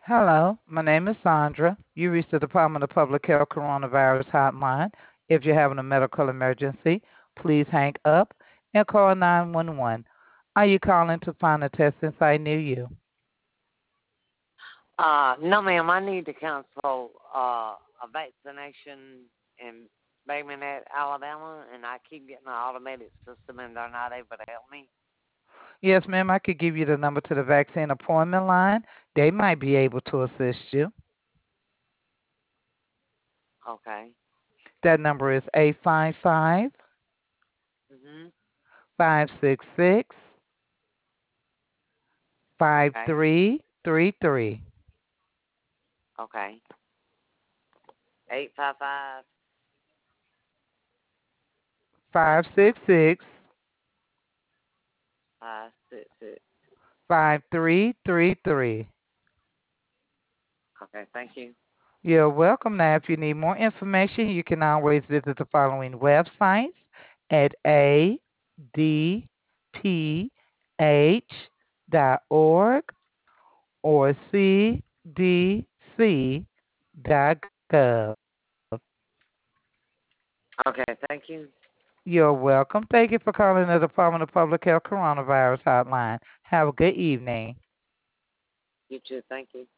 Hello, my name is Sandra. You reached the Department of Public Health Coronavirus Hotline. If you're having a medical emergency, please hang up and call 911. Are you calling to find a testing site near you? No, ma'am. I need to cancel a vaccination in Birmingham, Alabama, and I keep getting an automated system, and they're not able to help me. Yes, ma'am, I could give you the number to the vaccine appointment line. They might be able to assist you. Okay. That number is 855 Mhm. 566 Okay. 5333. Okay. 855 566 566. 5333. Okay. Thank you. You're welcome. Now, if you need more information, you can always visit the following websites at adph.org or cdc.gov. Okay. Thank you. You're welcome. Thank you for calling the Department of Public Health Coronavirus Hotline. Have a good evening. You too. Thank you.